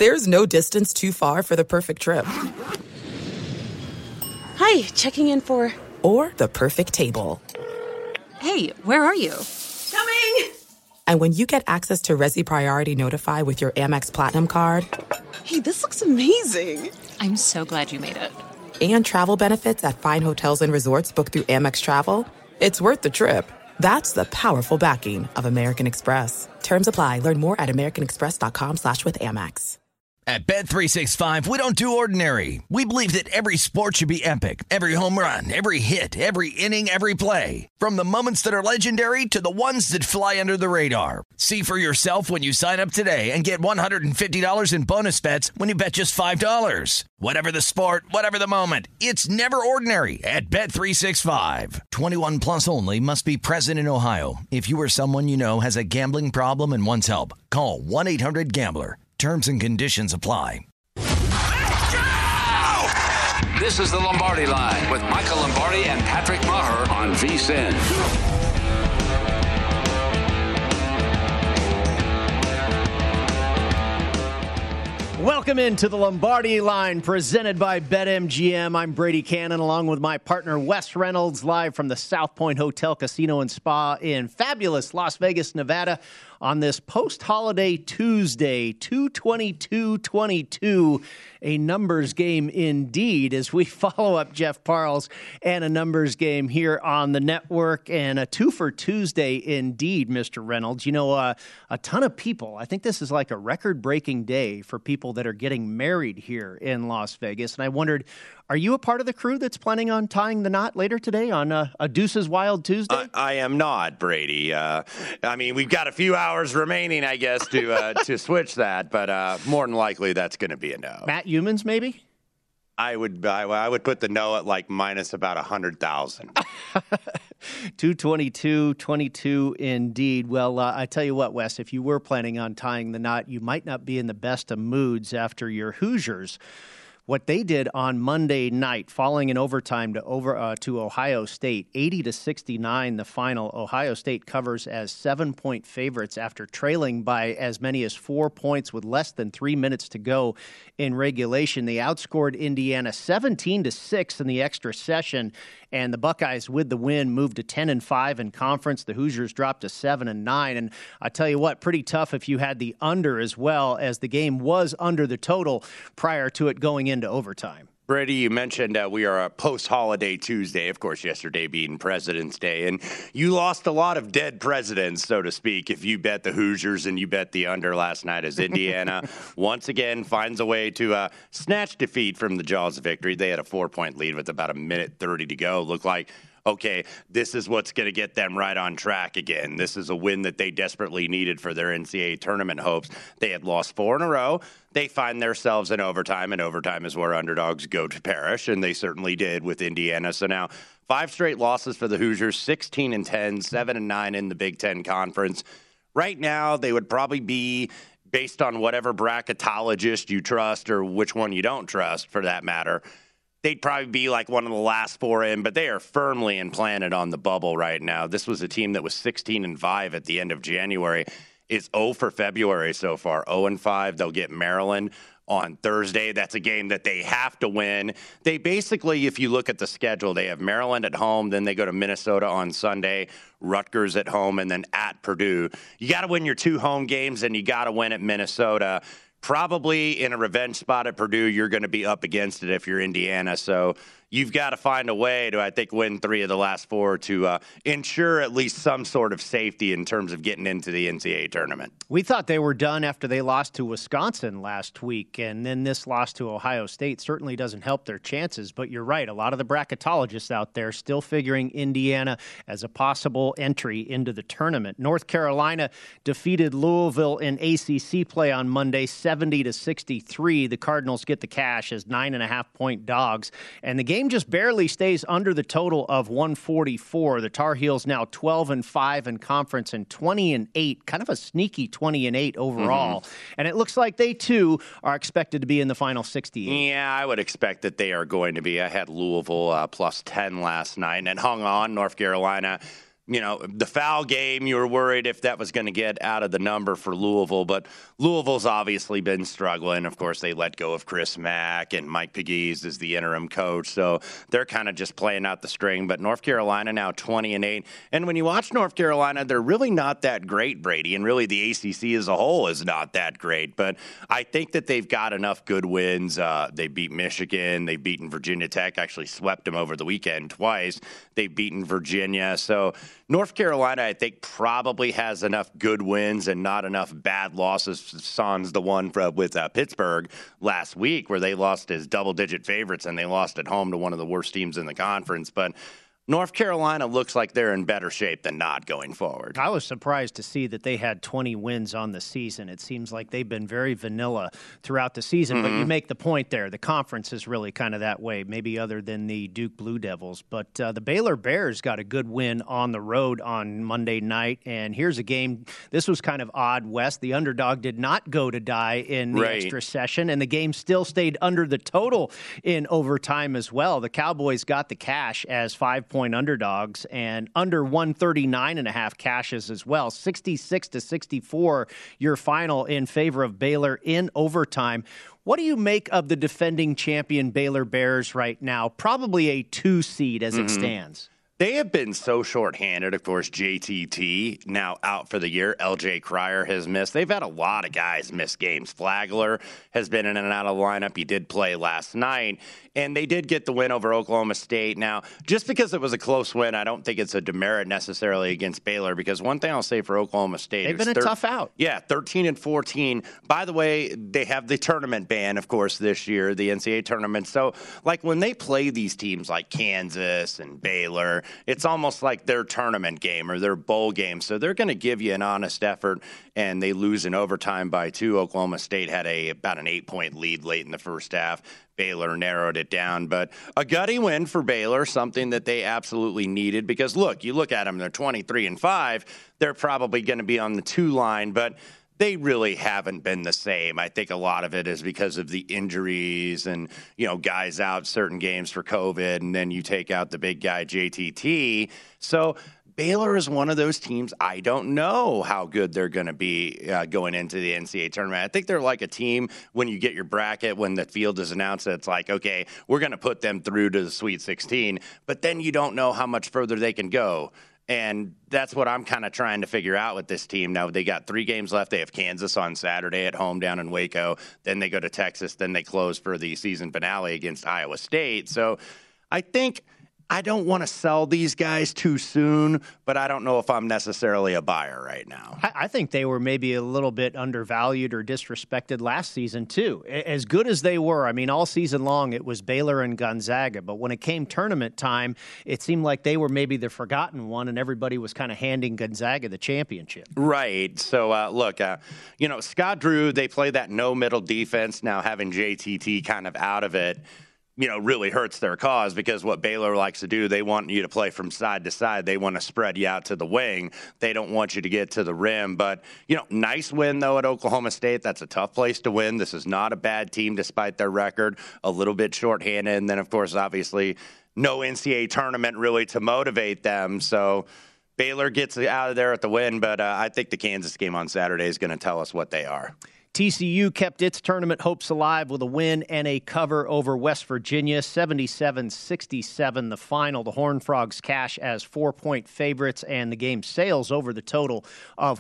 There's no distance too far for the perfect trip. Hi, checking in for... Or the perfect table. Hey, where are you? Coming! And when you get access to Resi Priority Notify with your Amex Platinum card... Hey, this looks amazing. I'm so glad you made it. And travel benefits at fine hotels and resorts booked through Amex Travel, it's worth the trip. That's the powerful backing of American Express. Terms apply. Learn more at americanexpress.com/withAmex. At Bet365, we don't do ordinary. We believe that every sport should be epic. Every home run, every hit, every inning, every play. From the moments that are legendary to the ones that fly under the radar. See for yourself when you sign up today and get $150 in bonus bets when you bet just $5. Whatever the sport, whatever the moment, it's never ordinary at Bet365. 21 plus only. Must be present in Ohio. If you or someone you know has a gambling problem and wants help, call 1-800-GAMBLER. Terms and conditions apply. This is the Lombardi Line with Michael Lombardi and Patrick Maher on VSiN. Welcome into the Lombardi Line presented by BetMGM. I'm Brady Cannon along with my partner Wes Reynolds live from the South Point Hotel Casino and Spa in fabulous Las Vegas, Nevada on this post-holiday Tuesday, 2/22/22, a numbers game indeed as we follow up Jeff Parles and a numbers game here on the network, and a two for Tuesday indeed, Mr. Reynolds. You know, a ton of people, I think this is like a record-breaking day for people that are getting married here in Las Vegas, and I wondered, are you a part of the crew that's planning on tying the knot later today on a Deuces Wild Tuesday? I am not, Brady. I mean, we've got a few hours remaining, I guess, to switch that, but more than likely that's going to be a no. Matt Humans, maybe? I would put the no at like minus about 100,000. 2/22/22 indeed. Well, I tell you what, Wes, if you were planning on tying the knot, you might not be in the best of moods after your Hoosiers. What they did on Monday night, falling in overtime to Ohio State, 80-69 the final. Ohio State covers as 7-point favorites after trailing by as many as 4 points with less than 3 minutes to go in regulation. They outscored Indiana 17-6 in the extra session, and the Buckeyes, with the win, moved to 10-5 in conference. The Hoosiers dropped to 7-9, and I tell you what, pretty tough if you had the under as well, as the game was under the total prior to it going into overtime. Brady, you mentioned we are a post-holiday Tuesday, of course, yesterday being President's Day, and you lost a lot of dead presidents, so to speak, if you bet the Hoosiers and you bet the under last night, as Indiana once again finds a way to snatch defeat from the jaws of victory. They had a 4-point lead with about 1:30 to go. Looked like, okay, this is what's going to get them right on track again. This is a win that they desperately needed for their NCAA tournament hopes. They had lost 4 in a row. They find themselves in overtime, and overtime is where underdogs go to perish, and they certainly did with Indiana. So now 5 straight losses for the Hoosiers, 16-10, 7-9 in the Big Ten Conference. Right now, they would probably be, based on whatever bracketologist you trust or which one you don't trust for that matter, they'd probably be like one of the last 4 in, but they are firmly implanted on the bubble right now. This was a team that was 16-5 at the end of January. It's 0 for February so far, 0-5. They'll get Maryland on Thursday. That's a game that they have to win. They basically, if you look at the schedule, they have Maryland at home, then they go to Minnesota on Sunday, Rutgers at home, and then at Purdue. You got to win your 2 home games, and you got to win at Minnesota. Probably in a revenge spot at Purdue, you're going to be up against it if you're Indiana. So you've got to find a way to, I think, win 3 of the last 4 to ensure at least some sort of safety in terms of getting into the NCAA tournament. We thought they were done after they lost to Wisconsin last week, and then this loss to Ohio State certainly doesn't help their chances. But you're right, a lot of the bracketologists out there still figuring Indiana as a possible entry into the tournament. North Carolina defeated Louisville in ACC play on Monday, 70-63. The Cardinals get the cash as 9.5-point dogs, and the game just barely stays under the total of 144. The Tar Heels now 12-5 in conference and 20-8, kind of a sneaky 20-8 overall. Mm-hmm. And it looks like they, too, are expected to be in the final 68. Yeah, I would expect that they are going to be. I had Louisville plus 10 last night and hung on. North Carolina, The foul game, you were worried if that was going to get out of the number for Louisville, but Louisville's obviously been struggling. Of course, they let go of Chris Mack, and Mike Pegues is the interim coach, so they're kind of just playing out the string. But North Carolina now 20-8, and when you watch North Carolina, they're really not that great, Brady, and really the ACC as a whole is not that great. But I think that they've got enough good wins. They beat Michigan, they've beaten Virginia Tech, actually swept them over the weekend twice. They've beaten Virginia, so North Carolina, I think, probably has enough good wins and not enough bad losses. Sans the one with Pittsburgh last week where they lost as double-digit favorites and they lost at home to one of the worst teams in the conference. But North Carolina looks like they're in better shape than not going forward. I was surprised to see that they had 20 wins on the season. It seems like they've been very vanilla throughout the season, but you make the point there. The conference is really kind of that way, maybe other than the Duke Blue Devils. But the Baylor Bears got a good win on the road on Monday night, and here's a game. This was kind of odd, Wes. The underdog did not go to die in the extra session, and the game still stayed under the total in overtime as well. The Cowboys got the cash as 5-point underdogs and under 139.5 cashes as well. 66-64, your final in favor of Baylor in overtime. What do you make of the defending champion Baylor Bears right now? Probably a 2 seed as it stands. They have been so shorthanded. Of course, JTT now out for the year. LJ Cryer has missed. They've had a lot of guys miss games. Flagler has been in and out of the lineup. He did play last night. And they did get the win over Oklahoma State. Now, just because it was a close win, I don't think it's a demerit necessarily against Baylor, because one thing I'll say for Oklahoma State, they've been a tough out. Yeah, 13-14. By the way, they have the tournament ban, of course, this year, the NCAA tournament. So, like, when they play these teams like Kansas and Baylor, it's almost like their tournament game or their bowl game. So they're going to give you an honest effort, and they lose in overtime by 2. Oklahoma State had about an 8-point lead late in the first half. Baylor narrowed it down, but a gutty win for Baylor, something that they absolutely needed, because look, you look at them, they're 23-5. They're probably going to be on the 2 line, but they really haven't been the same. I think a lot of it is because of the injuries and, guys out certain games for COVID, and then you take out the big guy, JTT. So Baylor is one of those teams. I don't know how good they're going to be going into the NCAA tournament. I think they're like a team when you get your bracket, when the field is announced, it's like, okay, we're going to put them through to the Sweet 16, but then you don't know how much further they can go. And that's what I'm kind of trying to figure out with this team. Now, they got 3 games left. They have Kansas on Saturday at home down in Waco. Then they go to Texas. Then they close for the season finale against Iowa State. So I think I don't want to sell these guys too soon, but I don't know if I'm necessarily a buyer right now. I think they were maybe a little bit undervalued or disrespected last season, too. As good as they were, I mean, all season long it was Baylor and Gonzaga, but when it came tournament time, it seemed like they were maybe the forgotten one, and everybody was kind of handing Gonzaga the championship. Right. So, look, Scott Drew, they play that no-middle defense. Now having JTT kind of out of it, really hurts their cause, because what Baylor likes to do, they want you to play from side to side. They want to spread you out to the wing. They don't want you to get to the rim. But, nice win, though, at Oklahoma State. That's a tough place to win. This is not a bad team despite their record. A little bit shorthanded. And then, of course, obviously, no NCAA tournament really to motivate them. So Baylor gets out of there at the win. But I think the Kansas game on Saturday is going to tell us what they are. TCU kept its tournament hopes alive with a win and a cover over West Virginia, 77-67 the final. The Horned Frogs cash as 4-point favorites, and the game sails over the total of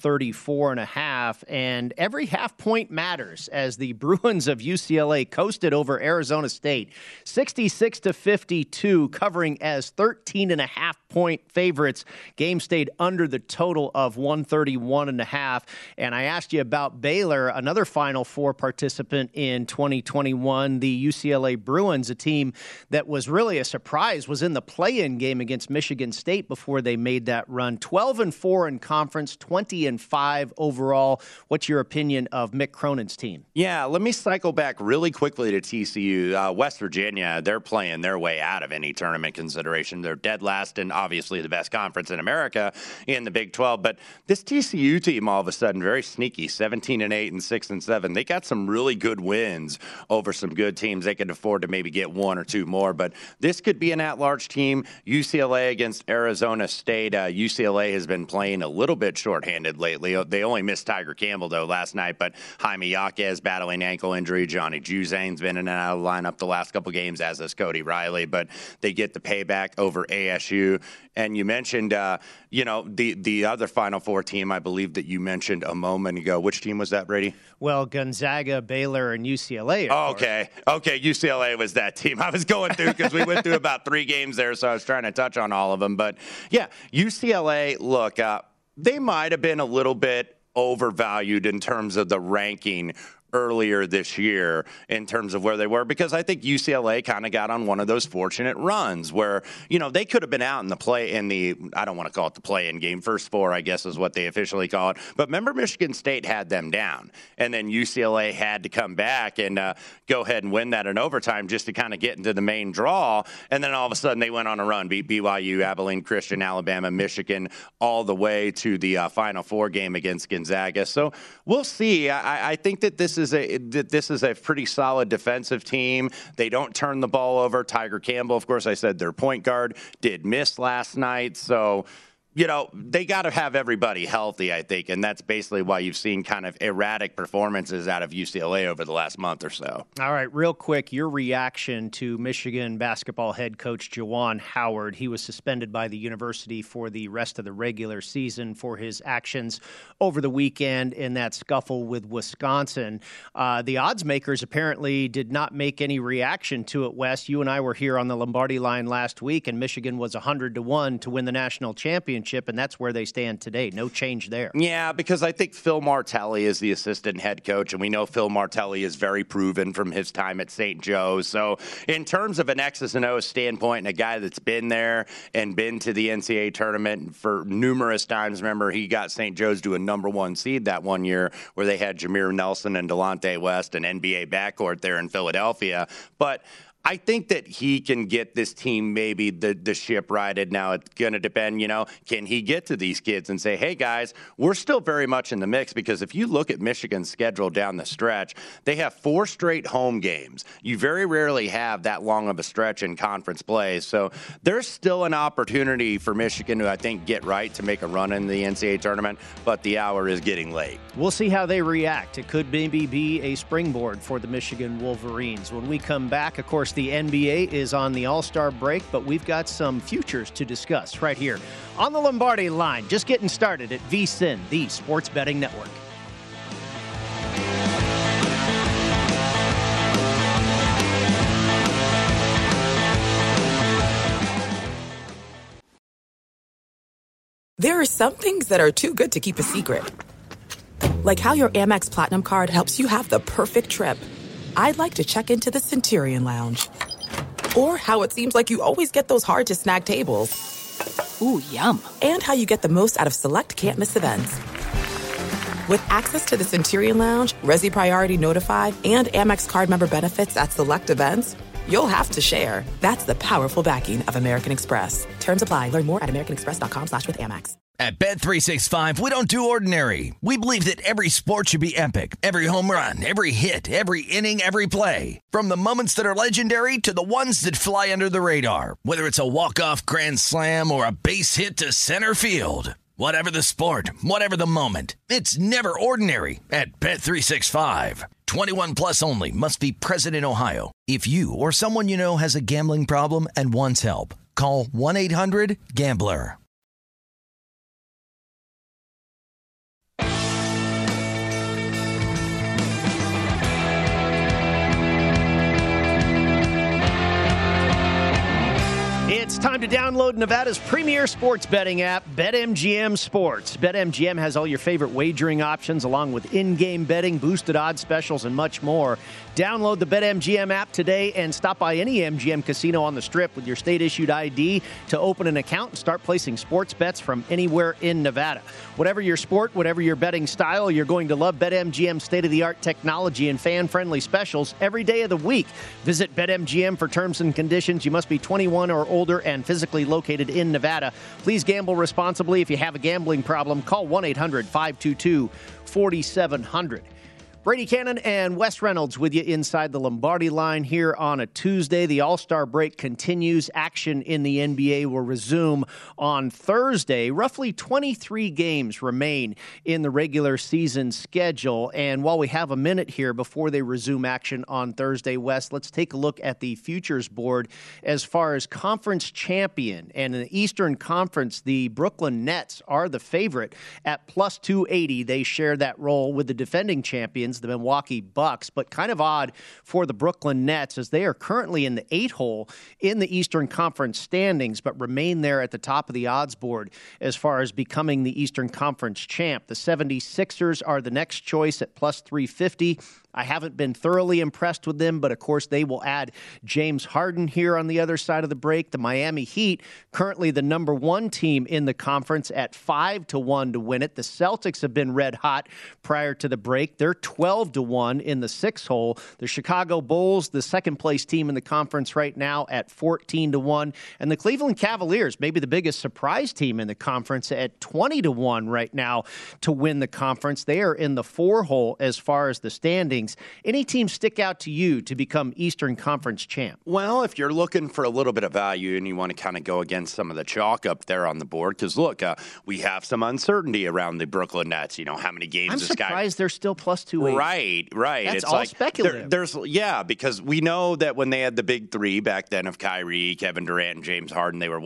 134.5. And every half point matters as the Bruins of UCLA coasted over Arizona State, 66-52, covering as 13.5-point favorites. Game stayed under the total of 131.5. And I asked you about Baylor, another Final Four participant in 2021. The UCLA Bruins, a team that was really a surprise, was in the play-in game against Michigan State before they made that run. 12-4 in conference, 20-5 overall. What's your opinion of Mick Cronin's team? Yeah, let me cycle back really quickly to TCU. West Virginia, they're playing their way out of any tournament consideration. They're dead last in obviously the best conference in America in the Big 12. But this TCU team, all of a sudden, very sneaky, 17-8 and 6-7. They got some really good wins over some good teams. They could afford to maybe get one or two more. But this could be an at-large team. UCLA against Arizona State. UCLA has been playing a little bit shorthanded lately. They only missed Tiger Campbell, though, last night. But Jaime Jaquez battling ankle injury. Johnny Juzane's been in and out of the lineup the last couple games, as is Cody Riley. But they get the payback over ASU. And you mentioned, the other Final Four team, I believe that you mentioned a moment ago. Which team was that, Brady? Well, Gonzaga, Baylor, and UCLA. Okay, UCLA was that team. I was going through because we went through about 3 games there, so I was trying to touch on all of them. But, yeah, UCLA, look, they might have been a little bit overvalued in terms of the ranking earlier this year in terms of where they were, because I think UCLA kind of got on one of those fortunate runs where, they could have been out in I don't want to call it the play-in game, first 4, I guess is what they officially call it. But remember, Michigan State had them down, and then UCLA had to come back and go ahead and win that in overtime just to kind of get into the main draw. And then all of a sudden they went on a run, beat BYU, Abilene Christian, Alabama, Michigan, all the way to the Final Four game against Gonzaga. So we'll see. I think that this is a pretty solid defensive team. They don't turn the ball over. Tiger Campbell, of course, I said their point guard did miss last night. So, they got to have everybody healthy, I think, and that's basically why you've seen kind of erratic performances out of UCLA over the last month or so. All right, real quick, your reaction to Michigan basketball head coach Juwan Howard. He was suspended by the university for the rest of the regular season for his actions over the weekend in that scuffle with Wisconsin. The odds makers apparently did not make any reaction to it, Wes. You and I were here on the Lombardi line last week, and Michigan was 100-1 to win the national championship. And that's where they stand today. No change there. Yeah, because I think Phil Martelli is the assistant head coach, and we know Phil Martelli is very proven from his time at St. Joe's. So in terms of an X's and O's standpoint and a guy that's been there and been to the NCAA tournament for numerous times, remember he got St. Joe's to a number 1 seed that one year where they had Jameer Nelson and Delonte West, an NBA backcourt there in Philadelphia. But I think that he can get this team maybe the ship righted. Now it's going to depend, can he get to these kids and say, hey, guys, we're still very much in the mix? Because if you look at Michigan's schedule down the stretch, they have 4 straight home games. You very rarely have that long of a stretch in conference play. So there's still an opportunity for Michigan to, I think, get right to make a run in the NCAA tournament, but the hour is getting late. We'll see how they react. It could maybe be a springboard for the Michigan Wolverines. When we come back, of course, the NBA is on the All-Star break, but we've got some futures to discuss right here on the Lombardi line. Just getting started at VSiN, the Sports Betting Network. There are some things that are too good to keep a secret. Like how your Amex Platinum card helps you have the perfect trip. I'd like to check into the Centurion Lounge. Or how it seems like you always get those hard-to-snag tables. Ooh, yum. And how you get the most out of select can't-miss events. With access to the Centurion Lounge, Resi Priority Notified, and Amex card member benefits at select events, you'll have to share. That's the powerful backing of American Express. Terms apply. Learn more at americanexpress.com/withAmex. At Bet365, we don't do ordinary. We believe that every sport should be epic. Every home run, every hit, every inning, every play. From the moments that are legendary to the ones that fly under the radar. Whether it's a walk-off grand slam or a base hit to center field. Whatever the sport, whatever the moment. It's never ordinary at Bet365. 21 plus only. Must be present in Ohio. If you or someone you know has a gambling problem and wants help, call 1-800-GAMBLER. It's time to download Nevada's premier sports betting app, BetMGM Sports. BetMGM has all your favorite wagering options, along with in-game betting, boosted odds specials, and much more. Download the BetMGM app today and stop by any MGM casino on the Strip with your state-issued ID to open an account and start placing sports bets from anywhere in Nevada. Whatever your sport, whatever your betting style, you're going to love BetMGM's state-of-the-art technology and fan-friendly specials every day of the week. Visit BetMGM for terms and conditions. You must be 21 or older and physically physically located in Nevada. Please gamble responsibly. If you have a gambling problem, call 1-800-522-4700. Brady Cannon and Wes Reynolds with you inside the Lombardi line here on a Tuesday. The All-Star break continues. Action in the NBA will resume on Thursday. Roughly 23 games remain in the regular season schedule. And while we have a minute here before they resume action on Thursday, Wes, let's take a look at the futures board as far as conference champion. And in the Eastern Conference, the Brooklyn Nets are the favorite at plus 280. They share that role with the defending champions, the Milwaukee Bucks, but kind of odd for the Brooklyn Nets as they are currently in the 8 hole in the Eastern Conference standings, but remain there at the top of the odds board as far as becoming the Eastern Conference champ. The 76ers are the next choice at plus 350. I haven't been thoroughly impressed with them, but of course they will add James Harden here on the other side of the break. The Miami Heat, currently the number 1 team in the conference at 5-1 to win it. The Celtics have been red hot prior to the break. They're 12-1 in the 6 hole. The Chicago Bulls, the second place team in the conference right now at 14-1. And the Cleveland Cavaliers, maybe the biggest surprise team in the conference at 20-1 right now to win the conference. They are in the 4 hole as far as the standings. Any team stick out to you to become Eastern Conference champ? Well, if you're looking for a little bit of value and you want to kind of go against some of the chalk up there on the board, because look, we have some uncertainty around the Brooklyn Nets. You know, how many games I'm this guy... surprised they're still plus 280. Right. That's it's all like speculative. Because we know that when they had the big 3 back then of Kyrie, Kevin Durant, and James Harden, they were,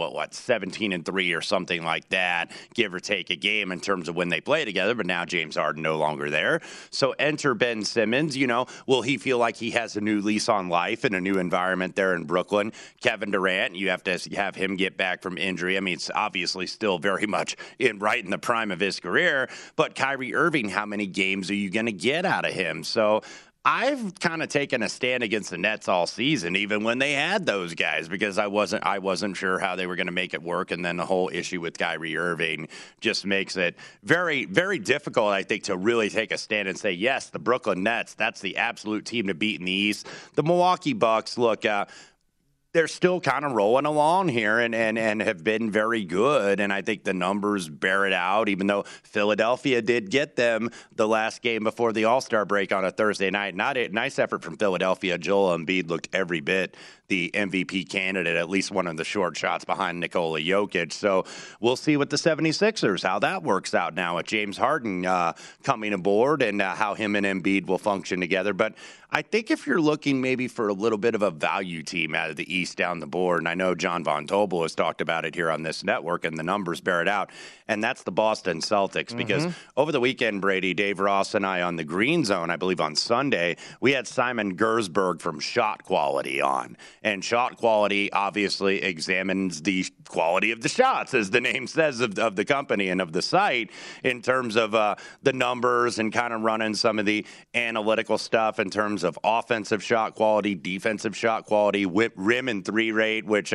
17-3 or something like that, give or take a game in terms of when they play together. But now James Harden no longer there. So enter Ben Simmons. You know, will he feel like he has a new lease on life in a new environment there in Brooklyn? Kevin Durant, you have to have him get back from injury. I mean, it's obviously still very much right in the prime of his career. But Kyrie Irving, how many games are you going to get out of him? So I've kind of taken a stand against the Nets all season, even when they had those guys, because I wasn't sure how they were going to make it work. And then the whole issue with Kyrie Irving just makes it very, very difficult, I think, to really take a stand and say, yes, the Brooklyn Nets, that's the absolute team to beat in the East. The Milwaukee Bucks, look, they're still kind of rolling along here and have been very good. And I think the numbers bear it out, even though Philadelphia did get them the last game before the All-Star break on a Thursday night. Not a nice effort from Philadelphia. Joel Embiid looked every bit the MVP candidate, at least one of the short shots behind Nikola Jokic. So we'll see with the 76ers, how that works out now with James Harden coming aboard and how him and Embiid will function together. But I think if you're looking maybe for a little bit of a value team out of the East down the board, and I know John Von Tobel has talked about it here on this network, and the numbers bear it out, and that's the Boston Celtics. Because over the weekend, Brady, Dave Ross and I on the Green Zone, I believe on Sunday, we had Simon Gersberg from Shot Quality on. And Shot Quality obviously examines the quality of the shots, as the name says, of the company and of the site, in terms of the numbers and kind of running some of the analytical stuff in terms of offensive shot quality, defensive shot quality, rim and 3 rate, which,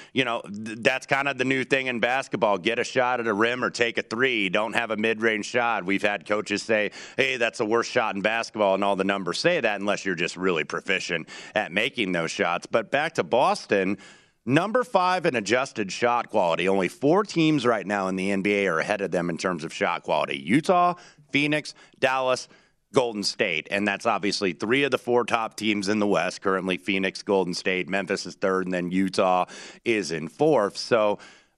that's kind of the new thing in basketball. Get a shot at a rim or take a 3. Don't have a mid-range shot. We've had coaches say, hey, that's the worst shot in basketball, and all the numbers say that unless you're just really proficient at making those shots. But back to Boston, number 5 in adjusted shot quality. Only 4 teams right now in the NBA are ahead of them in terms of shot quality. Utah, Phoenix, Dallas, Golden State. And that's obviously 3 of the 4 top teams in the West. Currently Phoenix, Golden State, Memphis is 3rd, and then Utah is in 4th. So,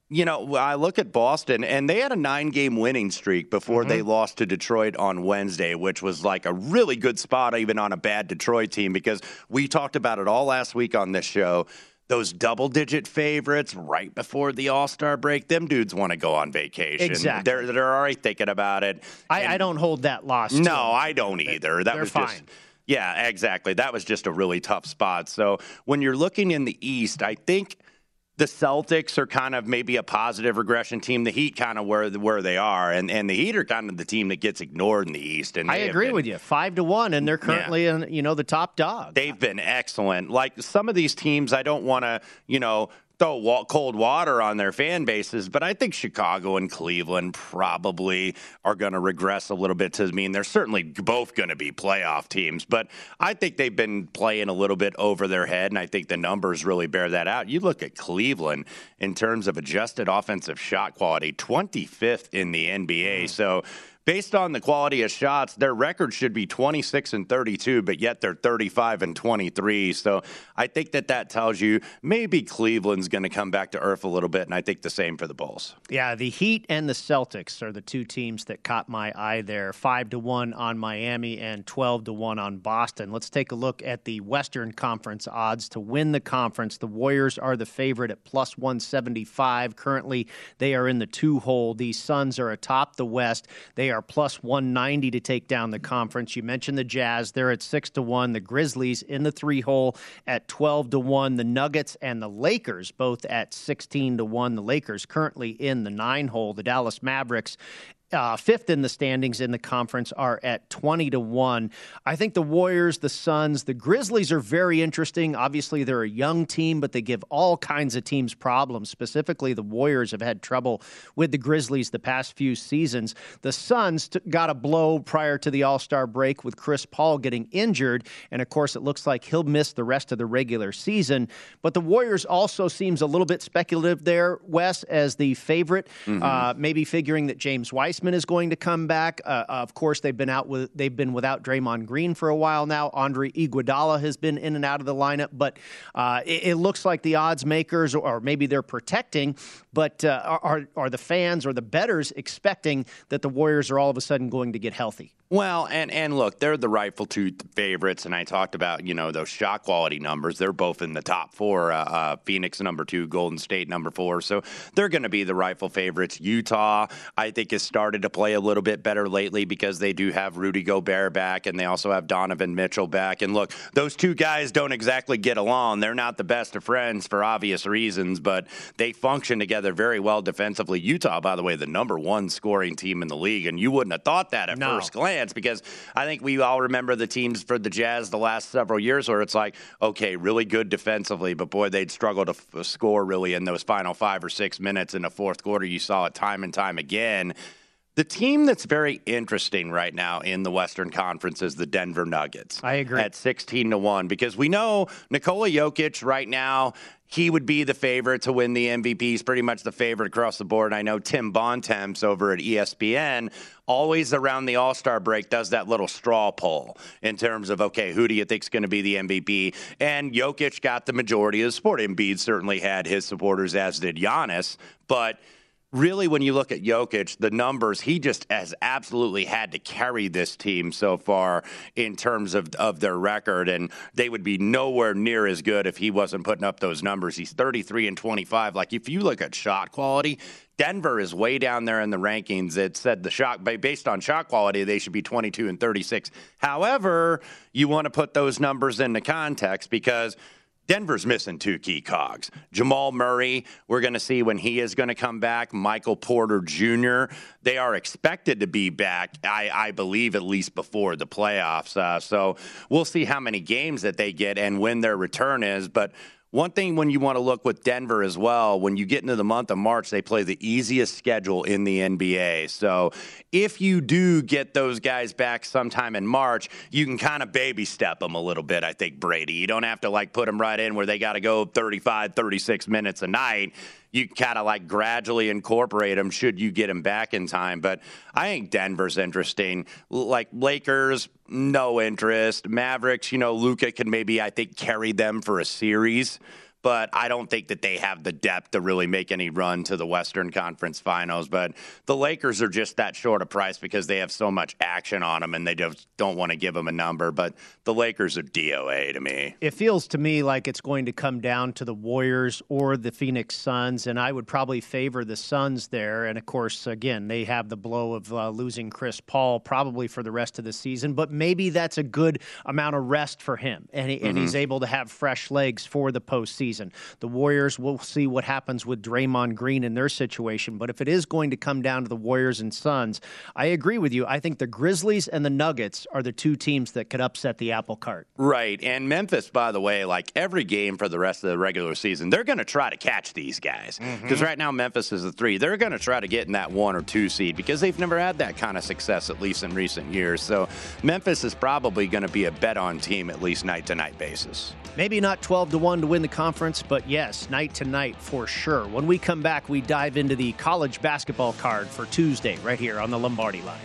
I look at Boston, and they had a 9-game winning streak before they lost to Detroit on Wednesday, which was like a really good spot even on a bad Detroit team, because we talked about it all last week on this show. Those double-digit favorites right before the All-Star break, them dudes want to go on vacation. Exactly. They're already thinking about it. I don't hold that loss. No, I don't either. They're fine. Yeah, exactly. That was just a really tough spot. So when you're looking in the East, I think the Celtics are kind of maybe a positive regression team. The Heat kind of where they are, and the Heat are kind of the team that gets ignored in the East. And I agree with you. 5-1, and they're currently in the top dog. They've been excellent. Like some of these teams, I don't want to throw cold water on their fan bases, but I think Chicago and Cleveland probably are going to regress a little bit. To mean they're certainly both going to be playoff teams, but I think they've been playing a little bit over their head, and I think the numbers really bear that out. You look at Cleveland in terms of adjusted offensive shot quality, 25th in the NBA. So based on the quality of shots, their record should be 26-32, but yet they're 35-23. So I think that tells you maybe Cleveland's going to come back to earth a little bit, and I think the same for the Bulls. Yeah, the Heat and the Celtics are the two teams that caught my eye there. 5-1 on Miami and 12-1 on Boston. Let's take a look at the Western Conference odds to win the conference. The Warriors are the favorite at plus 175. Currently, they are in the 2-hole. The Suns are atop the West. They are plus 190 to take down the conference. You mentioned the Jazz. They're at 6-1. The Grizzlies in the 3-hole at 12-1. The Nuggets and the Lakers both at 16-1. The Lakers currently in the 9-hole. The Dallas Mavericks fifth in the standings in the conference are at 20-1. I think the Warriors, the Suns, the Grizzlies are very interesting. Obviously, they're a young team, but they give all kinds of teams problems. Specifically, the Warriors have had trouble with the Grizzlies the past few seasons. The Suns got a blow prior to the All-Star break with Chris Paul getting injured, and of course, it looks like he'll miss the rest of the regular season. But the Warriors also seems a little bit speculative there, Wes, as the favorite, maybe figuring that James Wiseman is going to come back. Of course, they've been without Draymond Green for a while now. Andre Iguodala has been in and out of the lineup, but it looks like the odds makers, or maybe they're protecting, but are the fans or the bettors expecting that the Warriors are all of a sudden going to get healthy? Well, and look, they're the rightful two favorites, and I talked about, those shot quality numbers. They're both in the top four, Phoenix number 2, Golden State number 4, so they're going to be the rightful favorites. Utah, I think, has started to play a little bit better lately because they do have Rudy Gobert back, and they also have Donovan Mitchell back. And look, those two guys don't exactly get along. They're not the best of friends for obvious reasons, but they function together very well defensively. Utah, by the way, the number 1 scoring team in the league, and you wouldn't have thought that at first glance, because I think we all remember the teams for the Jazz the last several years where it's like, okay, really good defensively, but boy, they'd struggle to score really in those final 5 or 6 minutes in the fourth quarter. You saw it time and time again. The team that's very interesting right now in the Western Conference is the Denver Nuggets. I agree. At 16-1, because we know Nikola Jokic right now, he would be the favorite to win the MVP. He's pretty much the favorite across the board. I know Tim Bontemps over at ESPN always around the All-Star break does that little straw poll in terms of, okay, who do you think is going to be the MVP? And Jokic got the majority of the support. Embiid certainly had his supporters, as did Giannis. But really, when you look at Jokic, the numbers, he just has absolutely had to carry this team so far in terms of their record, and they would be nowhere near as good if he wasn't putting up those numbers. He's 33-25. Like, if you look at shot quality, Denver is way down there in the rankings. It said based on shot quality, they should be 22-36. However, you want to put those numbers into context because Denver's missing 2 key cogs. Jamal Murray, we're going to see when he is going to come back. Michael Porter Jr., they are expected to be back, I believe, at least before the playoffs. So we'll see how many games that they get and when their return is. But one thing when you want to look with Denver as well, when you get into the month of March, they play the easiest schedule in the NBA. So if you do get those guys back sometime in March, you can kind of baby step them a little bit, I think, Brady. You don't have to put them right in where they got to go 35, 36 minutes a night. You kind of gradually incorporate them should you get them back in time. But I think Denver's interesting. Lakers, no interest. Mavericks, Luka can maybe, I think, carry them for a series. But I don't think that they have the depth to really make any run to the Western Conference Finals. But the Lakers are just that short a price because they have so much action on them, and they just don't want to give them a number. But the Lakers are DOA to me. It feels to me like it's going to come down to the Warriors or the Phoenix Suns, and I would probably favor the Suns there. And, of course, again, they have the blow of losing Chris Paul probably for the rest of the season. But maybe that's a good amount of rest for him, and he's able to have fresh legs for the postseason. season. The Warriors, we'll see what happens with Draymond Green in their situation. But if it is going to come down to the Warriors and Suns, I agree with you. I think the Grizzlies and the Nuggets are the two teams that could upset the apple cart. Right. And Memphis, by the way, like every game for the rest of the regular season, they're going to try to catch these guys. Because right now Memphis is the 3. They're going to try to get in that 1 or 2 seed because they've never had that kind of success, at least in recent years. So Memphis is probably going to be a bet-on team, at least night-to-night basis. Maybe not 12-1 to win the conference, but yes, night-to-night for sure. When we come back, we dive into the college basketball card for Tuesday right here on the Lombardi Line.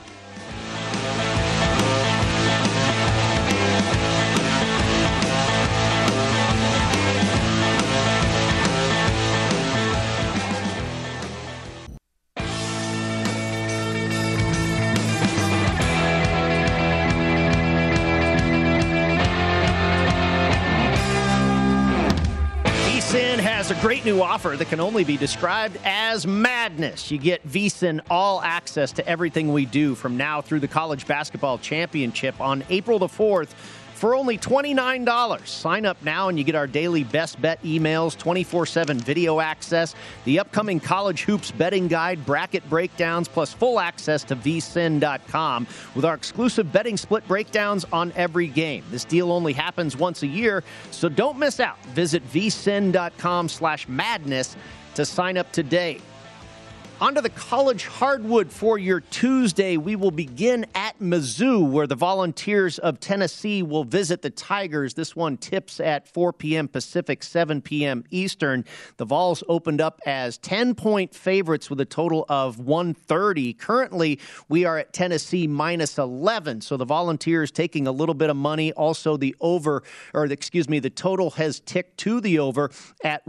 Has a great new offer that can only be described as madness. You get VSiN all access to everything we do from now through the college basketball championship on April the 4th for only $29. Sign up now and you get our daily best bet emails, 24/7 video access, the upcoming college hoops betting guide, bracket breakdowns, plus full access to vsin.com with our exclusive betting split breakdowns on every game. This deal only happens once a year, so don't miss out. Visit vsin.com/madness to sign up today. Onto the college hardwood for your Tuesday. We will begin at Mizzou, where the Volunteers of Tennessee will visit the Tigers. This one tips at 4 p.m. Pacific, 7 p.m. Eastern. The Vols opened up as 10-point favorites with a total of 130. Currently, we are at Tennessee minus 11. So the Volunteers taking a little bit of money. Also, the total has ticked to the over at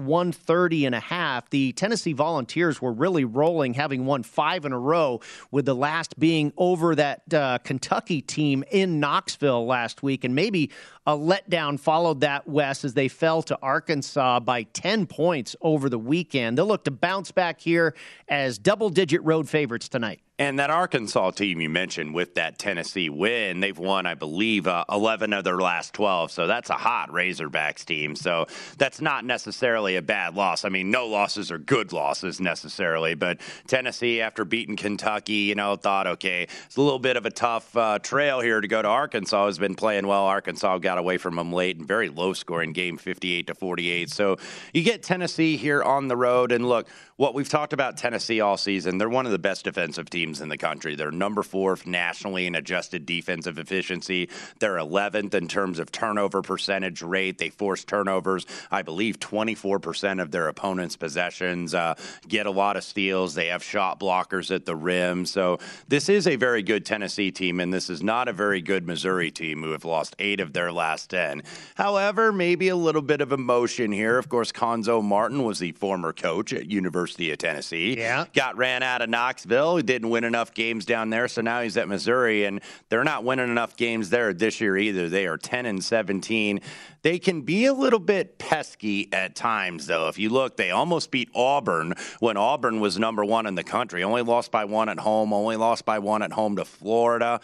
130.5. The Tennessee Volunteers were really rolling, having won 5 in a row, with the last being over that Kentucky team in Knoxville last week. And maybe a letdown followed that, Wes, as they fell to Arkansas by 10 points over the weekend. They'll look to bounce back here as double-digit road favorites tonight. And that Arkansas team you mentioned with that Tennessee win, they've won, I believe, 11 of their last 12. So that's a hot Razorbacks team. So that's not necessarily a bad loss. I mean, no losses are good losses necessarily. But Tennessee, after beating Kentucky, thought, okay, it's a little bit of a tough trail here to go to Arkansas. Has been playing well. Arkansas got away from them late and very low-scoring game, 58-48. So you get Tennessee here on the road. And look, what we've talked about Tennessee all season, they're one of the best defensive teams in the country. They're number 4 nationally in adjusted defensive efficiency. They're 11th in terms of turnover percentage rate. They force turnovers, I believe, 24% of their opponents' possessions, get a lot of steals. They have shot blockers at the rim. So this is a very good Tennessee team, and this is not a very good Missouri team who have lost 8 of their last 10. However, maybe a little bit of emotion here. Of course, Cuonzo Martin was the former coach at University of Tennessee. Yeah. Got ran out of Knoxville. He didn't win enough games down there, so now he's at Missouri, and they're not winning enough games there this year either. They are 10-17. They can be a little bit pesky at times, though. If you look, they almost beat Auburn when Auburn was number 1 in the country. Only lost by 1 at home, only lost by 1 at home to Florida.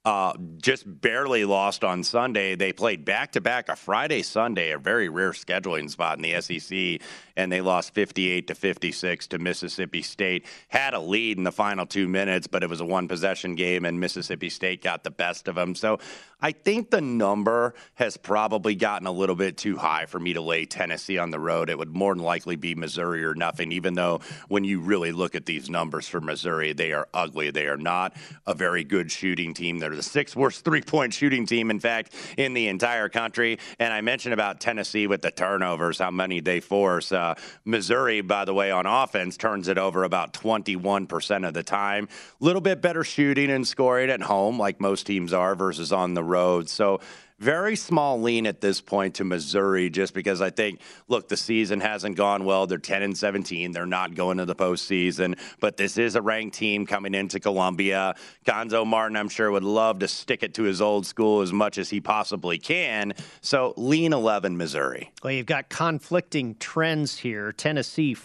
Just barely lost on Sunday. They played back-to-back, a Friday-Sunday, a very rare scheduling spot in the SEC, and they lost 58-56 to Mississippi State. Had a lead in the final 2 minutes, but it was a one-possession game, and Mississippi State got the best of them. So I think the number has probably gotten a little bit too high for me to lay Tennessee on the road. It would more than likely be Missouri or nothing, even though when you really look at these numbers for Missouri, they are ugly. They are not a very good shooting team. They're the 6th worst three-point shooting team, in fact, in the entire country. And I mentioned about Tennessee with the turnovers, how many they force. Missouri, by the way, on offense, turns it over about 21% of the time. A little bit better shooting and scoring at home, like most teams are, versus on the road. So very small lean at this point to Missouri, just because I think, look, the season hasn't gone well. They're 10-17. They're not going to the postseason, but this is a ranked team coming into Columbia. Cuonzo Martin, I'm sure, would love to stick it to his old school as much as he possibly can. So lean 11 Missouri. Well, you've got conflicting trends here. Tennessee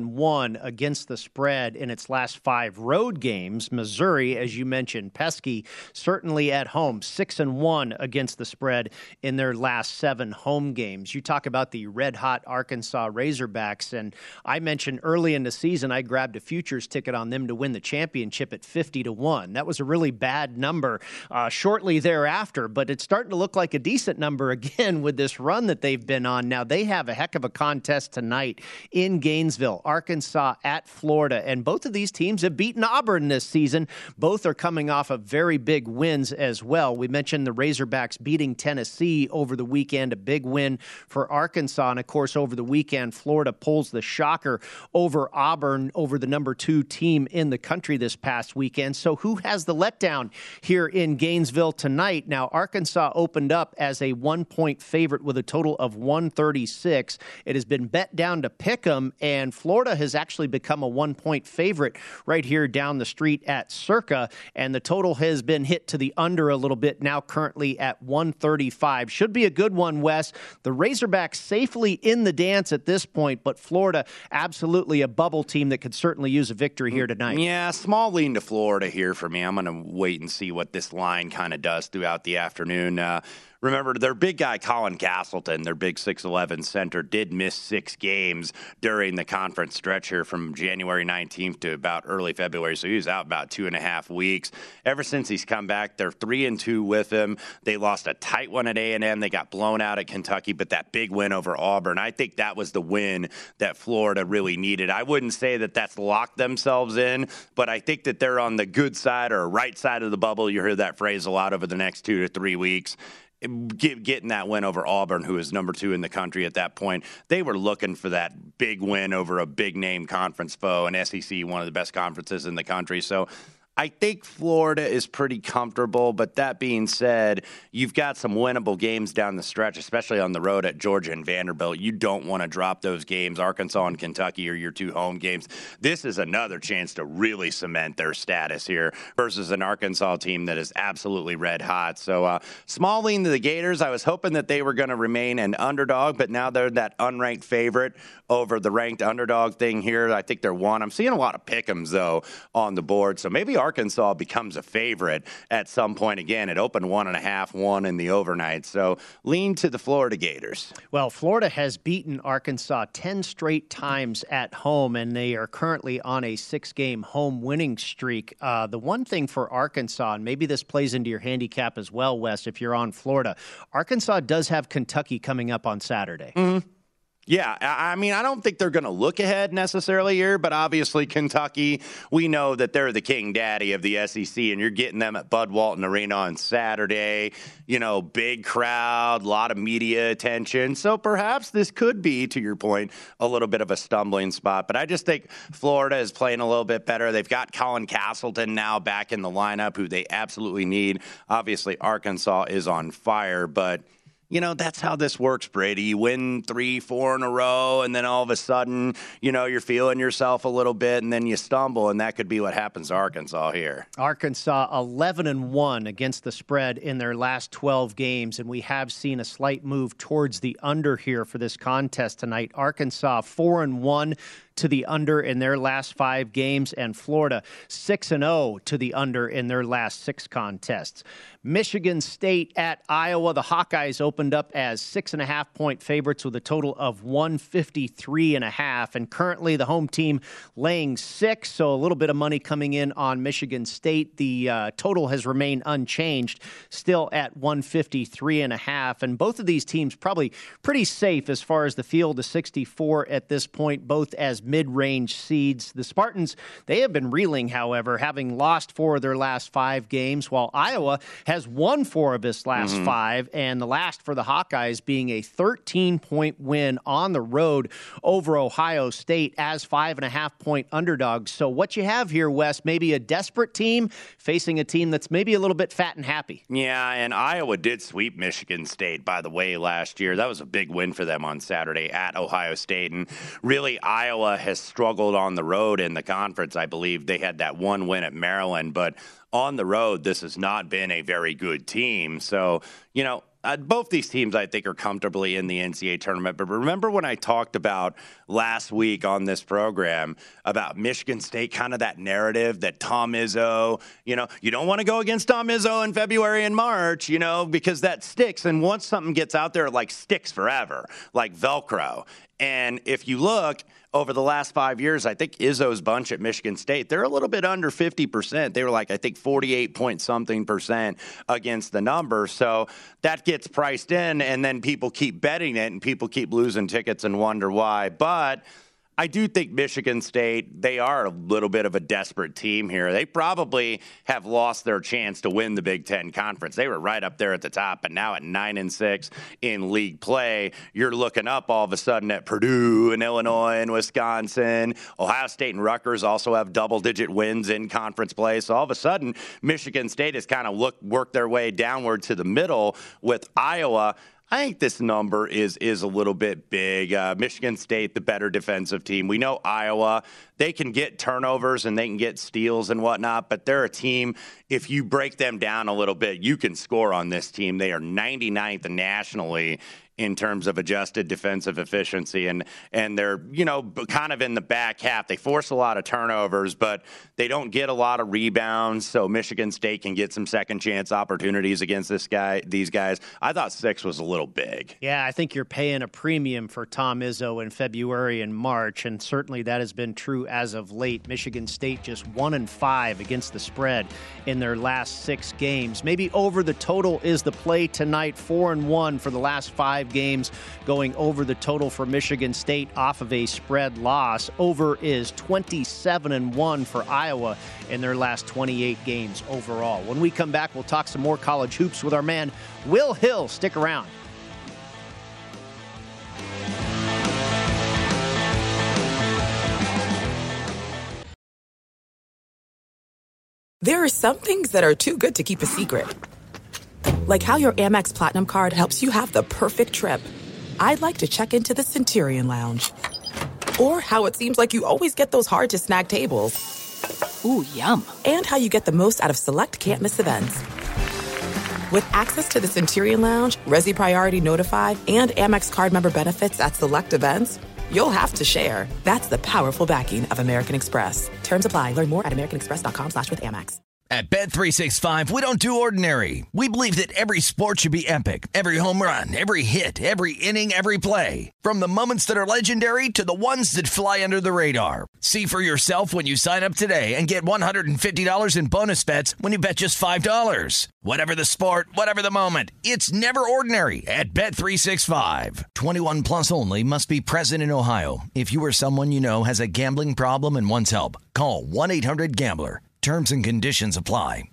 4-1 against the spread in its last 5 road games. Missouri, as you mentioned, pesky, certainly at home, 6-1 against the spread spread in their last 7 home games. You talk about the red-hot Arkansas Razorbacks, and I mentioned early in the season I grabbed a futures ticket on them to win the championship at 50-1. That was a really bad number shortly thereafter, but it's starting to look like a decent number again with this run that they've been on. Now, they have a heck of a contest tonight in Gainesville, Arkansas at Florida, and both of these teams have beaten Auburn this season. Both are coming off of very big wins as well. We mentioned the Razorbacks beating Tennessee over the weekend, a big win for Arkansas, and of course over the weekend Florida pulls the shocker over Auburn, over the number 2 team in the country this past weekend. So who has the letdown here in Gainesville tonight? Now, Arkansas opened up as a 1-point favorite with a total of 136. It has been bet down to pick'em, and Florida has actually become a 1-point favorite right here down the street at Circa, and the total has been hit to the under a little bit, now currently at 135. Should be a good one, Wes. The Razorbacks safely in the dance at this point, but Florida absolutely a bubble team that could certainly use a victory here tonight. Yeah, small lean to Florida here for me. I'm going to wait and see what this line kind of does throughout the afternoon. Remember, their big guy, Colin Castleton, their big 6'11 center, did miss 6 games during the conference stretch here from January 19th to about early February. So he was out about 2.5 weeks. Ever since he's come back, they're 3-2 with him. They lost a tight one at A&M. They got blown out at Kentucky, but that big win over Auburn, I think that was the win that Florida really needed. I wouldn't say that that's locked themselves in, but I think that they're on the good side or right side of the bubble. You hear that phrase a lot over the next 2 to 3 weeks. Getting that win over Auburn, who is number 2 in the country at that point. They were looking for that big win over a big-name conference foe, and SEC, one of the best conferences in the country. So I think Florida is pretty comfortable, but that being said, you've got some winnable games down the stretch, especially on the road at Georgia and Vanderbilt. You don't want to drop those games. Arkansas and Kentucky are your 2 home games. This is another chance to really cement their status here versus an Arkansas team that is absolutely red hot. So small lean to the Gators. I was hoping that they were going to remain an underdog, but now they're that unranked favorite over the ranked underdog thing here. I think they're 1. I'm seeing a lot of pick'ems, though, on the board. So maybe Arkansas becomes a favorite at some point again. It opened 1.5, 1 in the overnight. So lean to the Florida Gators. Well, Florida has beaten Arkansas 10 straight times at home, and they are currently on a 6-game home winning streak. The one thing for Arkansas, and maybe this plays into your handicap as well, Wes, if you're on Florida, Arkansas does have Kentucky coming up on Saturday. Mm-hmm. Yeah, I mean, I don't think they're going to look ahead necessarily here, but obviously Kentucky, we know that they're the king daddy of the SEC, and you're getting them at Bud Walton Arena on Saturday. You know, big crowd, a lot of media attention. So perhaps this could be, to your point, a little bit of a stumbling spot. But I just think Florida is playing a little bit better. They've got Colin Castleton now back in the lineup, who they absolutely need. Obviously, Arkansas is on fire, but you know, that's how this works, Brady. You win 3, 4 in a row, and then all of a sudden, you know, you're feeling yourself a little bit, and then you stumble, and that could be what happens to Arkansas here. Arkansas 11-1 against the spread in their last 12 games, and we have seen a slight move towards the under here for this contest tonight. Arkansas 4-1 to the under in their last 5 games, and Florida 6-0 to the under in their last 6 contests. Michigan State at Iowa. The Hawkeyes opened up as 6.5-point favorites with a total of 153.5, and currently the home team laying 6, so a little bit of money coming in on Michigan State. The total has remained unchanged, still at 153.5, and both of these teams probably pretty safe as far as the field of 64 at this point, both as mid-range seeds. The Spartans, they have been reeling, however, having lost 4 of their last 5 games, while Iowa has won 4 of its last 5, and the last for the Hawkeyes being a 13-point win on the road over Ohio State as 5.5-point underdogs. So what you have here, Wes, maybe a desperate team facing a team that's maybe a little bit fat and happy. Yeah, and Iowa did sweep Michigan State, by the way, last year. That was a big win for them on Saturday at Ohio State, and really Iowa has struggled on the road in the conference. I believe they had that 1 win at Maryland, but on the road, this has not been a very good team. So, you know, both these teams, I think, are comfortably in the NCAA tournament. But remember when I talked about last week on this program about Michigan State, kind of that narrative that Tom Izzo, you don't want to go against Tom Izzo in February and March, because that sticks. And once something gets out there, it sticks forever, like Velcro. And if you look over the last 5 years, I think Izzo's bunch at Michigan State, they're a little bit under 50%. They were I think 48-point-something% against the number. So that gets priced in, and then people keep betting it, and people keep losing tickets and wonder why. But I do think Michigan State, they are a little bit of a desperate team here. They probably have lost their chance to win the Big Ten Conference. They were right up there at the top, and now at 9-6 in league play, you're looking up all of a sudden at Purdue and Illinois and Wisconsin. Ohio State and Rutgers also have double-digit wins in conference play. So all of a sudden, Michigan State has kind of worked their way downward to the middle with Iowa. I think this number is a little bit big. Michigan State, the better defensive team. We know Iowa, they can get turnovers and they can get steals and whatnot, but they're a team, if you break them down a little bit, you can score on this team. They are 99th nationally in terms of adjusted defensive efficiency, and they're, kind of in the back half. They force a lot of turnovers, but they don't get a lot of rebounds, so Michigan State can get some second chance opportunities against these guys. I thought 6 was a little big. Yeah, I think you're paying a premium for Tom Izzo in February and March, and certainly that has been true as of late. Michigan State just 1-5 against the spread in their last 6 games. Maybe over the total is the play tonight. 4-1 for the last 5 games, going over the total for Michigan State off of a spread loss. Over is 27-1 for Iowa in their last 28 games overall. When we come back, we'll talk some more college hoops with our man Will Hill. Stick around. There are some things that are too good to keep a secret. Like how your Amex Platinum card helps you have the perfect trip. I'd like to check into the Centurion Lounge. Or how it seems like you always get those hard-to-snag tables. Ooh, yum. And how you get the most out of select can't-miss events. With access to the Centurion Lounge, Resi Priority Notified, and Amex card member benefits at select events, you'll have to share. That's the powerful backing of American Express. Terms apply. Learn more at americanexpress.com/withAmex. At Bet365, we don't do ordinary. We believe that every sport should be epic. Every home run, every hit, every inning, every play. From the moments that are legendary to the ones that fly under the radar. See for yourself when you sign up today and get $150 in bonus bets when you bet just $5. Whatever the sport, whatever the moment, it's never ordinary at Bet365. 21 plus only. Must be present in Ohio. If you or someone you know has a gambling problem and wants help, call 1-800-GAMBLER. Terms and conditions apply.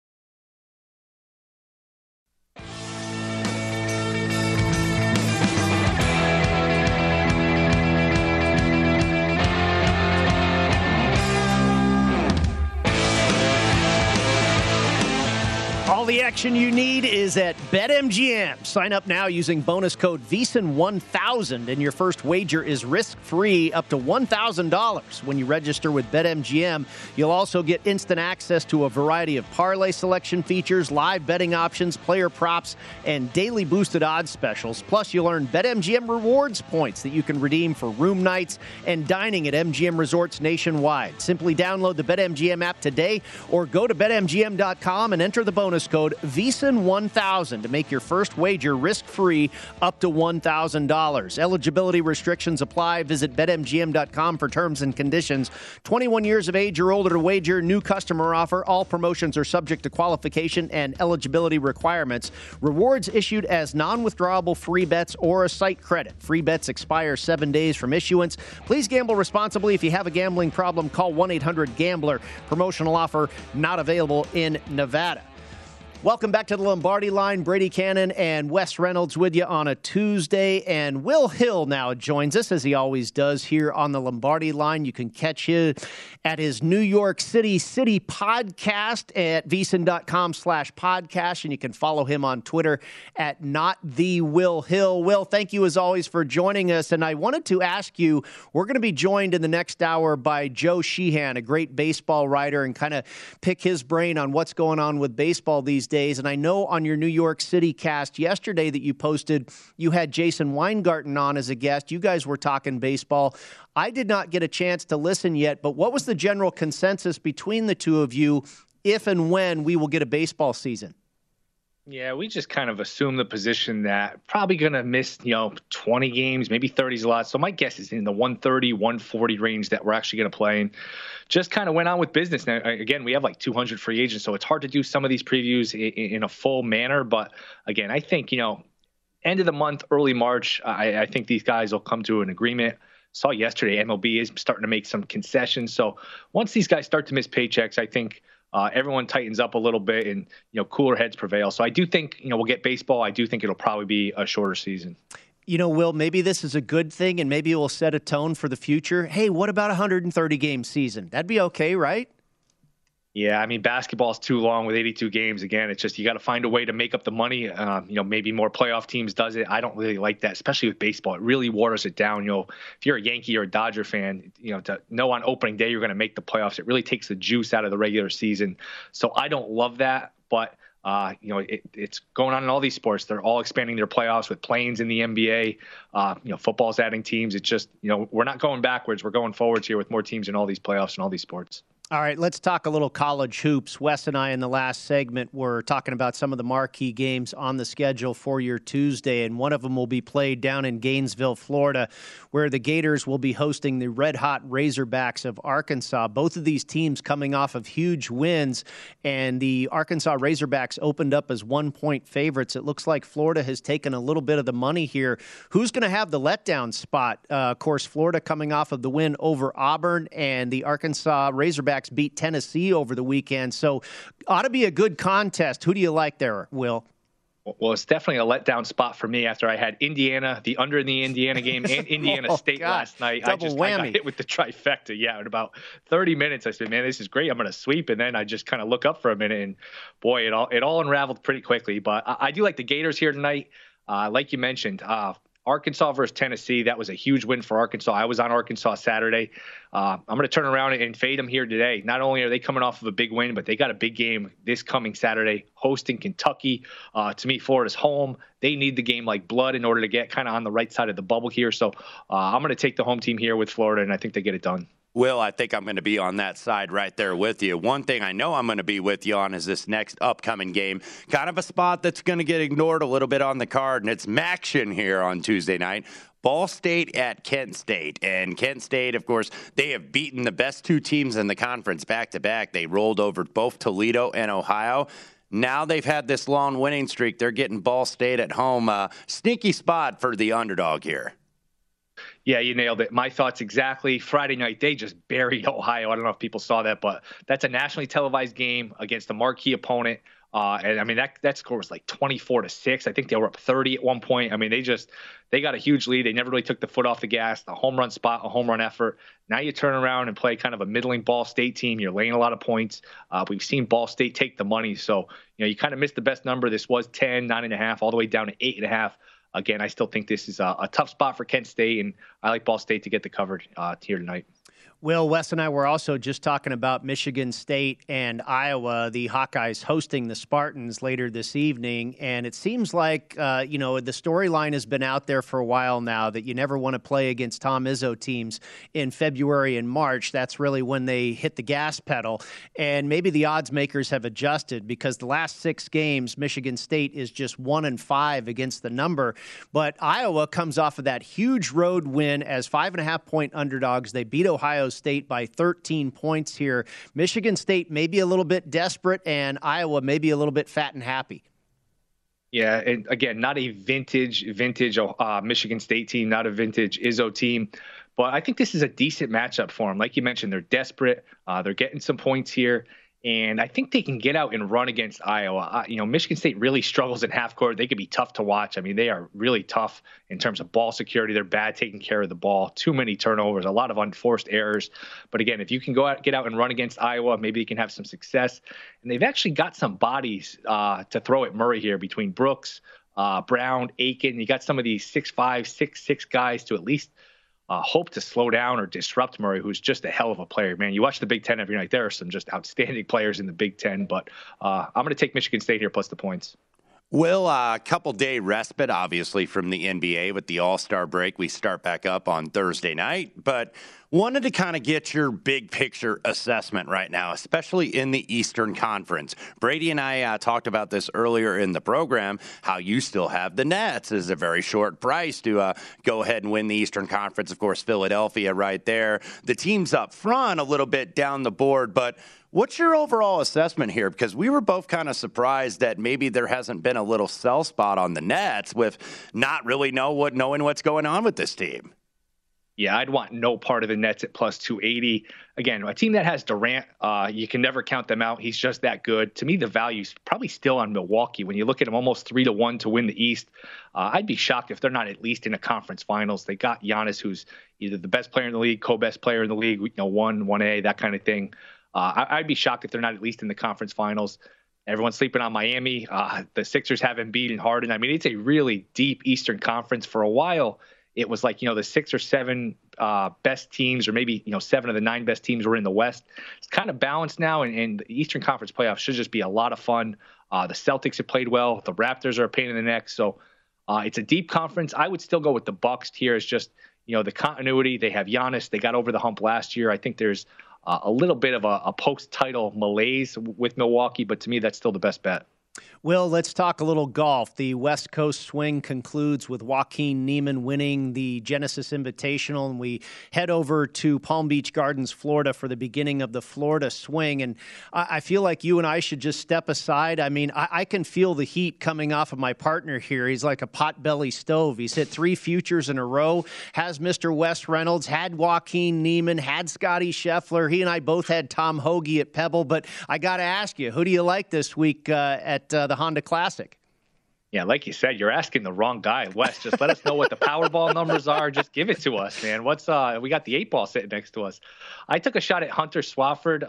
All the action you need is at BetMGM. Sign up now using bonus code VEASAN1000, and your first wager is risk-free up to $1,000. When you register with BetMGM, you'll also get instant access to a variety of parlay selection features, live betting options, player props, and daily boosted odds specials. Plus, you'll earn BetMGM rewards points that you can redeem for room nights and dining at MGM resorts nationwide. Simply download the BetMGM app today or go to BetMGM.com and enter the bonus code VEASAN1000 to make your first wager risk-free up to $1,000. Eligibility restrictions apply. Visit BetMGM.com for terms and conditions. 21 years of age or older to wager. New customer offer. All promotions are subject to qualification and eligibility requirements. Rewards issued as non-withdrawable free bets or a site credit. Free bets expire 7 days from issuance. Please gamble responsibly. If you have a gambling problem, call 1-800-GAMBLER. Promotional offer not available in Nevada. Welcome back to the Lombardi Line. Brady Cannon and Wes Reynolds with you on a Tuesday. And Will Hill now joins us, as he always does, here on the Lombardi Line. You can catch him at his New York City podcast at VSiN.com/podcast. And you can follow him on Twitter at @NotTheWillHill. Will, thank you as always for joining us. And I wanted to ask you, we're going to be joined in the next hour by Joe Sheehan, a great baseball writer, and kind of pick his brain on what's going on with baseball these days. days. And I know on your New York City cast yesterday that you posted, you had Jason Weingarten on as a guest. You guys were talking baseball. I did not get a chance to listen yet, but what was the general consensus between the two of you if and when we will get a baseball season? Yeah, we just kind of assume the position that probably going to miss, 20 games, maybe 30's a lot. So my guess is in the 130, 140 range that we're actually going to play. And just kind of went on with business. Now, again, we have like 200 free agents, so it's hard to do some of these previews in a full manner. But again, I think, end of the month, early March, I think these guys will come to an agreement. Saw yesterday MLB is starting to make some concessions. So once these guys start to miss paychecks, I think everyone tightens up a little bit and, cooler heads prevail. So I do think, we'll get baseball. I do think it'll probably be a shorter season. Will, maybe this is a good thing and maybe it will set a tone for the future. Hey, what about a 130-game season? That'd be okay, right? Yeah, I mean, basketball's too long with 82 games. Again, it's just you got to find a way to make up the money. Maybe more playoff teams does it. I don't really like that, especially with baseball. It really waters it down. If you're a Yankee or a Dodger fan, to know on opening day you're going to make the playoffs, it really takes the juice out of the regular season. So I don't love that, but it's going on in all these sports. They're all expanding their playoffs with play-ins in the NBA. Football's adding teams. It's just, we're not going backwards. We're going forwards here with more teams in all these playoffs and all these sports. All right, let's talk a little college hoops. Wes and I in the last segment were talking about some of the marquee games on the schedule for your Tuesday, and one of them will be played down in Gainesville, Florida, where the Gators will be hosting the red-hot Razorbacks of Arkansas. Both of these teams coming off of huge wins, and the Arkansas Razorbacks opened up as 1-point favorites. It looks like Florida has taken a little bit of the money here. Who's going to have the letdown spot? Of course, Florida coming off of the win over Auburn, and the Arkansas Razorbacks beat Tennessee over the weekend. So ought to be a good contest. Who do you like there, Will? Well, it's definitely a letdown spot for me after I had Indiana, the under in the Indiana game, and Indiana State last night. I got hit with the trifecta. Yeah, in about 30 minutes, I said, man, this is great. I'm going to sweep. And then I just kind of look up for a minute, and boy, it all unraveled pretty quickly. But I do like the Gators here tonight. Like you mentioned, Arkansas versus Tennessee, that was a huge win for Arkansas. I was on Arkansas Saturday. I'm going to turn around and fade them here today. Not only are they coming off of a big win, but they got a big game this coming Saturday hosting Kentucky. To me, Florida's home. They need the game like blood in order to get kind of on the right side of the bubble here. So I'm going to take the home team here with Florida, and I think they get it done. Will, I think I'm going to be on that side right there with you. One thing I know I'm going to be with you on is this next upcoming game. Kind of a spot that's going to get ignored a little bit on the card, and it's MACtion here on Tuesday night. Ball State at Kent State. And Kent State, of course, they have beaten the best two teams in the conference back-to-back. They rolled over both Toledo and Ohio. Now they've had this long winning streak. They're getting Ball State at home. Sneaky spot for the underdog here. Yeah, you nailed it. My thoughts exactly. Friday night, they just buried Ohio. I don't know if people saw that, but that's a nationally televised game against a marquee opponent. And I mean, that score was like 24-6. I think they were up 30 at one point. I mean, they got a huge lead. They never really took the foot off the gas. A home run spot, a home run effort. Now you turn around and play kind of a middling Ball State team. You're laying a lot of points. We've seen Ball State take the money. So, you kind of missed the best number. This was 10, 9.5, all the way down to 8.5. Again, I still think this is a tough spot for Kent State, and I like Ball State to get the cover here tonight. Will, Wes and I were also just talking about Michigan State and Iowa, the Hawkeyes hosting the Spartans later this evening. And it seems like, the storyline has been out there for a while now that you never want to play against Tom Izzo teams in February and March. That's really when they hit the gas pedal. And maybe the odds makers have adjusted because the last 6 games, Michigan State is just 1-5 against the number. But Iowa comes off of that huge road win as 5.5-point underdogs. They beat Ohio State by 13 points here. Michigan State maybe a little bit desperate, and Iowa maybe a little bit fat and happy. Yeah, and again, not a vintage Michigan State team, not a vintage Izzo team. But I think this is a decent matchup for them. Like you mentioned, they're desperate. They're getting some points here. And I think they can get out and run against Iowa. Michigan State really struggles in half court. They could be tough to watch. I mean, they are really tough in terms of ball security. They're bad taking care of the ball. Too many turnovers, a lot of unforced errors. But again, if you can get out and run against Iowa, maybe you can have some success. And they've actually got some bodies to throw at Murray here between Brooks, Brown, Aiken. You got some of these 6'5", 6'6" guys to at least hope to slow down or disrupt Murray, who's just a hell of a player, man. You watch the Big Ten every night. There are some just outstanding players in the Big Ten, but I'm going to take Michigan State here plus the points. Will, a couple-day respite, obviously, from the NBA with the All-Star break. We start back up on Thursday night, but wanted to kind of get your big-picture assessment right now, especially in the Eastern Conference. Brady and I talked about this earlier in the program, how you still have the Nets as a very short price to go ahead and win the Eastern Conference. Of course, Philadelphia right there. The teams up front a little bit down the board, but what's your overall assessment here? Because we were both kind of surprised that maybe there hasn't been a little sell spot on the Nets with not really knowing what's going on with this team. Yeah, I'd want no part of the Nets at plus 280. Again, a team that has Durant, you can never count them out. He's just that good. To me, the value's probably still on Milwaukee. When you look at them, almost 3-1 to win the East. I'd be shocked if they're not at least in a conference finals. They got Giannis, who's either the best player in the league, co-best player in the league, 1A, that kind of thing. I'd be shocked if they're not at least in the conference finals. Everyone's sleeping on Miami. The Sixers have Embiid and Harden. I mean, it's a really deep Eastern Conference. For a while, it was like, the 6 or 7 best teams, or maybe, 7 of the 9 best teams were in the West. It's kind of balanced now, and the Eastern Conference playoffs should just be a lot of fun. The Celtics have played well. The Raptors are a pain in the neck. So it's a deep conference. I would still go with the Bucks here. Is just, the continuity. They have Giannis. They got over the hump last year. I think there's a little bit of a post-title malaise with Milwaukee, but to me, that's still the best bet. Will, let's talk a little golf. The West Coast swing concludes with Joaquin Niemann winning the Genesis Invitational, and we head over to Palm Beach Gardens, Florida, for the beginning of the Florida swing. And I feel like you and I should just step aside. I mean, I can feel the heat coming off of my partner here. He's like a potbelly stove. He's hit 3 futures in a row, has Mr. Wes Reynolds, had Joaquin Niemann, had Scotty Scheffler. He and I both had Tom Hoge at Pebble. But I got to ask you, who do you like this week at the Honda Classic? Yeah, like you said, you're asking the wrong guy, Wes. Just let us know what the Powerball numbers are. Just give it to us, man. We got the 8-ball sitting next to us. I took a shot at Hunter Swafford.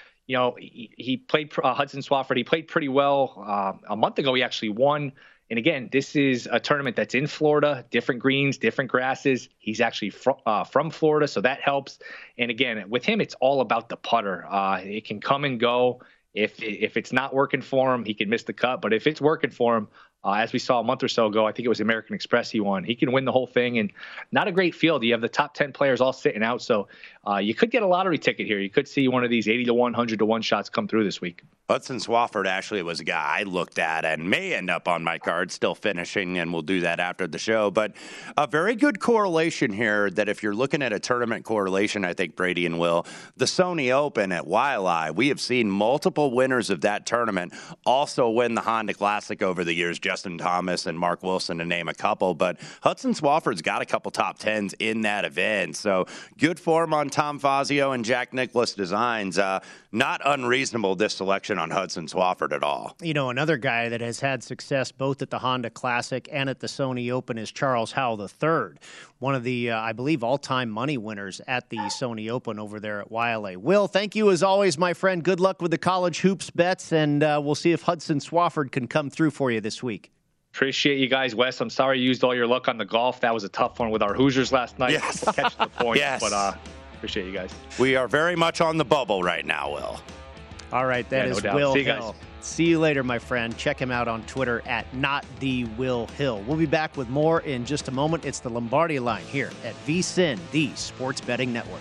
He played Hudson Swafford. He played pretty well. A month ago, he actually won. And again, this is a tournament that's in Florida, different greens, different grasses. He's actually from Florida, so that helps. And again, with him, it's all about the putter. It can come and go. If it's not working for him, he can miss the cut. But if it's working for him, as we saw a month or so ago, I think it was American Express he won. He can win the whole thing, and not a great field. You have the top 10 players all sitting out, so you could get a lottery ticket here. You could see one of these 80-1, 100-1 shots come through this week. Hudson Swafford actually was a guy I looked at and may end up on my card, still finishing, and we'll do that after the show. But a very good correlation here that if you're looking at a tournament correlation, I think Brady and Will, the Sony Open at Waialae, we have seen multiple winners of that tournament also win the Honda Classic over the years, Justin Thomas and Mark Wilson to name a couple. But Hudson Swafford's got a couple top 10s in that event. So good form on Tom Fazio and Jack Nicklaus Designs. Not unreasonable, this selection on Hudson Swafford at all. Another guy that has had success both at the Honda Classic and at the Sony Open is Charles Howell III, one of the, I believe, all-time money winners at the Sony Open over there at Waialae. Will, thank you as always, my friend. Good luck with the college hoops bets, and we'll see if Hudson Swafford can come through for you this week. Appreciate you guys, Wes. I'm sorry you used all your luck on the golf. That was a tough one with our Hoosiers last night. Yes. Catching the point, yes. But appreciate you guys. We are very much on the bubble right now, Will. All right, that is no Will See you Hill. guys. See you later, my friend. Check him out on Twitter at @NotTheWillHill. We'll be back with more in just a moment. It's the Lombardi Line here at VSiN, the Sports Betting Network.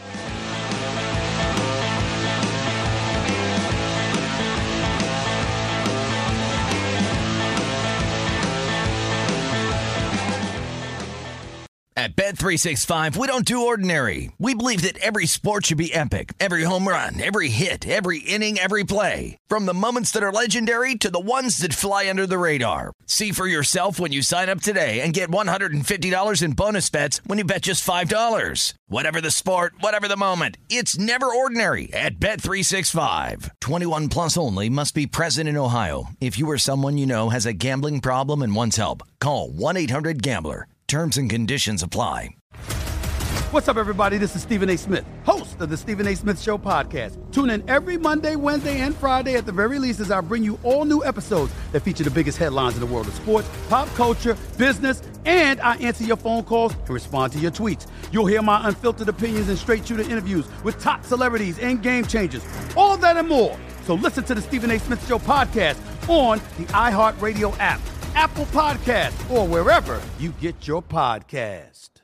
At Bet365, we don't do ordinary. We believe that every sport should be epic. Every home run, every hit, every inning, every play. From the moments that are legendary to the ones that fly under the radar. See for yourself when you sign up today and get $150 in bonus bets when you bet just $5. Whatever the sport, whatever the moment, it's never ordinary at Bet365. 21 plus only. Must be present in Ohio. If you or someone you know has a gambling problem and wants help, call 1-800-GAMBLER. Terms and conditions apply. What's up, everybody? This is Stephen A. Smith, host of the Stephen A. Smith Show podcast. Tune in every Monday, Wednesday, and Friday at the very least as I bring you all new episodes that feature the biggest headlines in the world of sports, pop culture, business, and I answer your phone calls and respond to your tweets. You'll hear my unfiltered opinions and straight-shooter interviews with top celebrities and game changers. All that and more. So listen to the Stephen A. Smith Show podcast on the iHeartRadio app, Apple Podcasts, or wherever you get your podcasts.